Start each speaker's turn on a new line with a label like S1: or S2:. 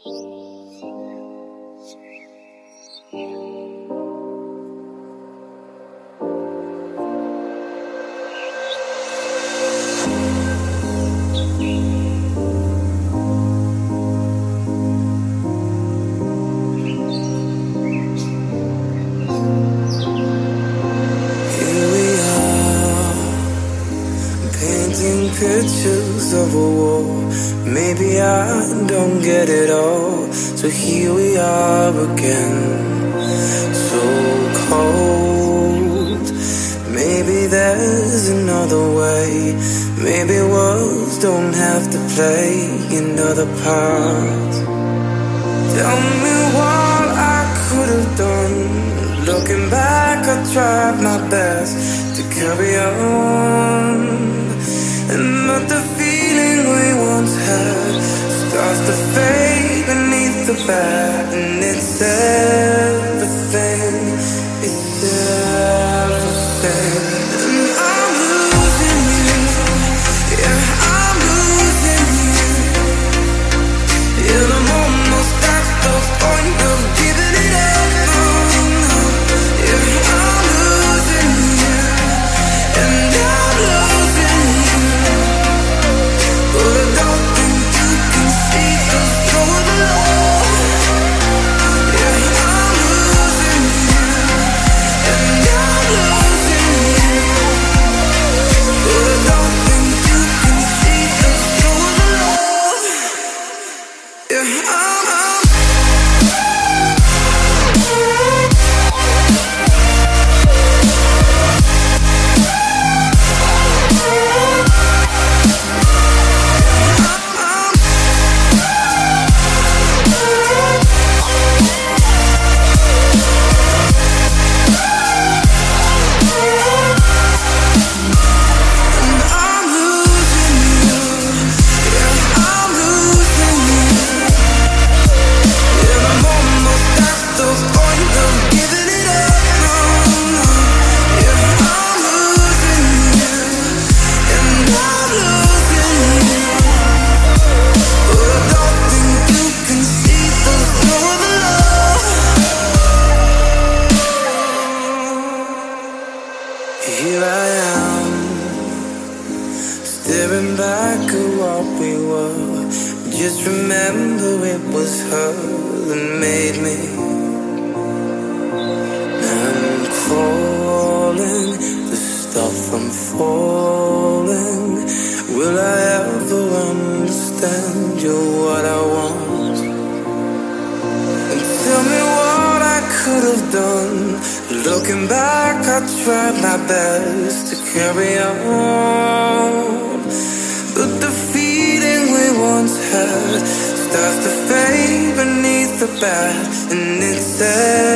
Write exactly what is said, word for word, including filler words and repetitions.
S1: Pictures of a war. Maybe I don't get it all. So here we are again, so cold. Maybe there's another way. Maybe words don't have to play another part. Tell me what I could have done. Looking back, I tried my best to carry on. But the feeling we once had starts to fade beneath the bat. And it's everything, it's everything. And I'm losing you, yeah, I'm losing you. And I'm almost at the point of giving it up. Yeah, I'm losing you, and I'm losing you. But I don't think you can see the flow of the love. Yeah, I'm losing you, and I'm losing you. But I don't think you can see the flow of the love. Yeah, I'm, I'm staring back at what we were. Just remember it was her that made me. I'm crawling to stop from falling. Will I ever understand you're what I want? And tell me what I could have done. Looking back, I tried my best to carry on. But the feeling we once had starts to fade beneath the bat. And it's sad.